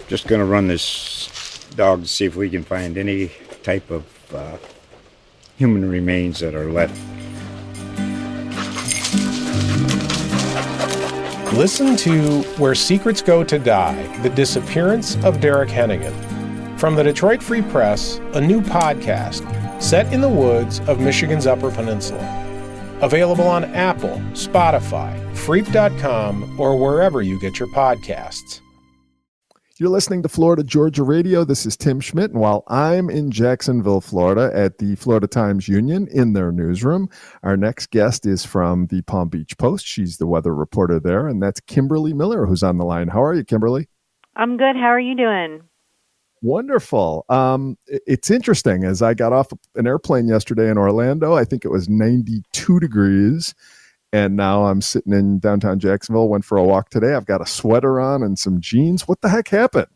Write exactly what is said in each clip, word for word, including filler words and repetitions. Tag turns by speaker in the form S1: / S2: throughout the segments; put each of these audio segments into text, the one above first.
S1: Just going to run this dog to see if we can find any type of uh, human remains that are left.
S2: Listen to Where Secrets Go to Die, The Disappearance of Derek Hennigan. From the Detroit Free Press, a new podcast set in the woods of Michigan's Upper Peninsula. Available on Apple, Spotify, Freep dot com, or wherever you get your podcasts.
S3: You're listening to Florida Georgia Radio. This is Tim Schmidt, and while I'm in Jacksonville, Florida, at the Florida Times Union in their newsroom, our next guest is from the Palm Beach Post. She's the weather reporter there, and that's Kimberly Miller, who's on the line. How are you, Kimberly?
S4: I'm good. How are you doing?
S3: Wonderful. Um, it's interesting. As I got off an airplane yesterday in Orlando, I think it was ninety-two degrees. And now I'm sitting in downtown Jacksonville, went for a walk today. I've got a sweater on and some jeans. What the heck happened?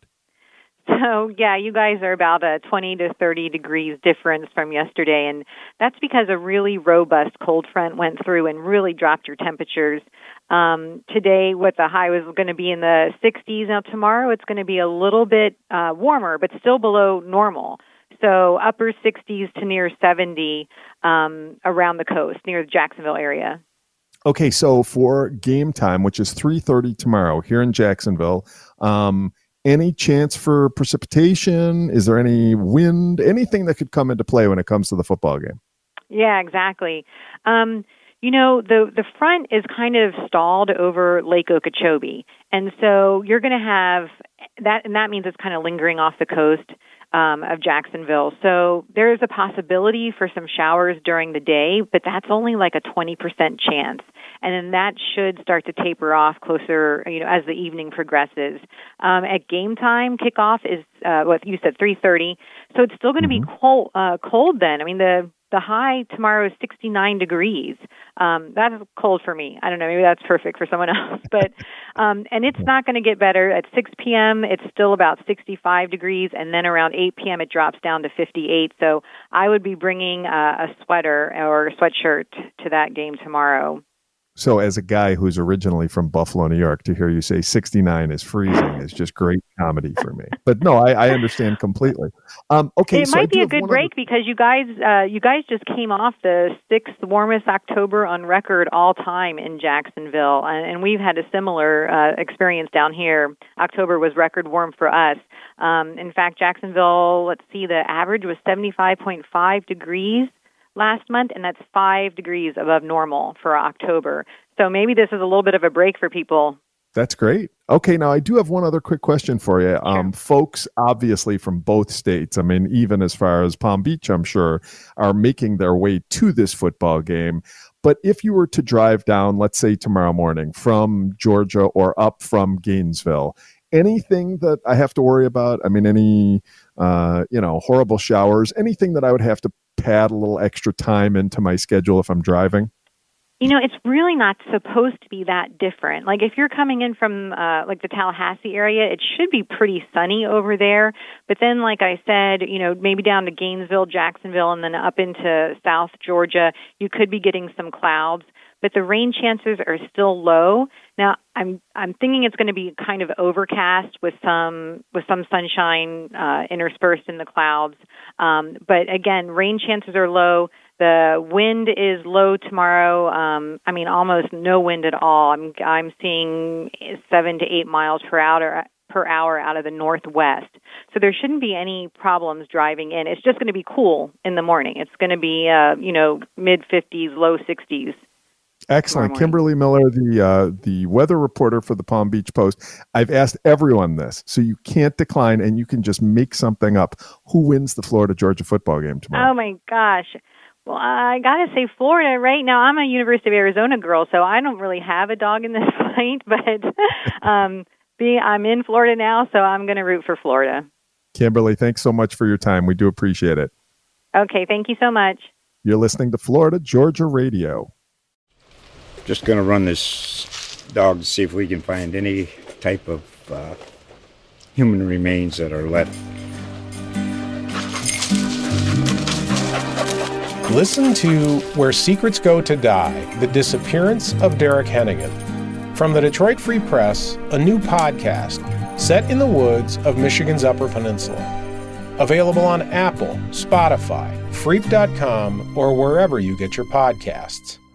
S4: So, yeah, you guys are about a twenty to thirty degrees difference from yesterday. And that's because a really robust cold front went through and really dropped your temperatures. Um, today, what the high was going to be in the sixties. Now, tomorrow, it's going to be a little bit uh, warmer, but still below normal. So upper sixties to near seventy um, around the coast, near the Jacksonville area.
S3: Okay, so for game time, which is three thirty tomorrow here in Jacksonville, um, any chance for precipitation? Is there any wind? Anything that could come into play when it comes to the football game?
S4: Yeah, exactly. Um, you know, the the front is kind of stalled over Lake Okeechobee, and so you're going to have that, and that means it's kind of lingering off the coast um, of Jacksonville. So there is a possibility for some showers during the day, but that's only like a twenty percent chance. And then that should start to taper off closer, you know, as the evening progresses. Um, at game time, kickoff is uh, what you said, three thirty. So it's still going to
S3: mm-hmm.
S4: be cold. Uh, cold then. I mean, the the high tomorrow is sixty-nine degrees. Um, that is cold for me. I don't know. Maybe that's perfect for someone else. But um, and it's not going to get better. At six p.m., it's still about sixty-five degrees, and then around eight p.m., it drops down to fifty-eight. So I would be bringing uh, a sweater or a sweatshirt to that game tomorrow.
S3: So as a guy who's originally from Buffalo, New York, to hear you say sixty-nine is freezing is just great comedy for me. But no, I, I understand completely. Um, okay,
S4: it
S3: so
S4: might be a good break other... because you guys, uh, you guys just came off the sixth warmest October on record all time in Jacksonville, and, and we've had a similar uh, experience down here. October was record warm for us. Um, in fact, Jacksonville, let's see, the average was seventy-five point five degrees last month, and that's five degrees above normal for October. So maybe this is a little bit of a break for people.
S3: That's great. Okay, now I do have one other quick question for you.
S4: Sure.
S3: Um, folks, obviously from both states, I mean, even as far as Palm Beach, I'm sure, are making their way to this football game. But if you were to drive down, let's say tomorrow morning from Georgia or up from Gainesville, anything that I have to worry about? I mean, any, uh, you know, horrible showers, anything that I would have to pad a little extra time into my schedule if I'm driving?
S4: You know, it's really not supposed to be that different. Like if you're coming in from uh, like the Tallahassee area, it should be pretty sunny over there. But then, like I said, you know, maybe down to Gainesville, Jacksonville, and then up into South Georgia, you could be getting some clouds. But the rain chances are still low. Now, I'm I'm thinking it's going to be kind of overcast with some with some sunshine uh, interspersed in the clouds. Um, but again, rain chances are low. The wind is low tomorrow. Um, I mean, almost no wind at all. I'm I'm seeing seven to eight miles per hour per hour out of the northwest. So there shouldn't be any problems driving in. It's just going to be cool in the morning. It's going to be uh, you know mid fifties, low sixties.
S3: Excellent. Kimberly Miller, the uh, the weather reporter for the Palm Beach Post. I've asked everyone this, so you can't decline, and you can just make something up. Who wins the Florida-Georgia football game tomorrow?
S4: Oh, my gosh. Well, I got to say Florida right now. I'm a University of Arizona girl, so I don't really have a dog in this fight, but um, being, I'm in Florida now, so I'm going to root for Florida.
S3: Kimberly, thanks so much for your time. We do appreciate it.
S4: Okay, thank you so much.
S3: You're listening to Florida Georgia Radio.
S1: Just going to run this dog to see if we can find any type of uh, human remains that are left.
S2: Listen to Where Secrets Go to Die, The Disappearance of Derek Hennigan. From the Detroit Free Press, a new podcast set in the woods of Michigan's Upper Peninsula. Available on Apple, Spotify, Freep dot com, or wherever you get your podcasts.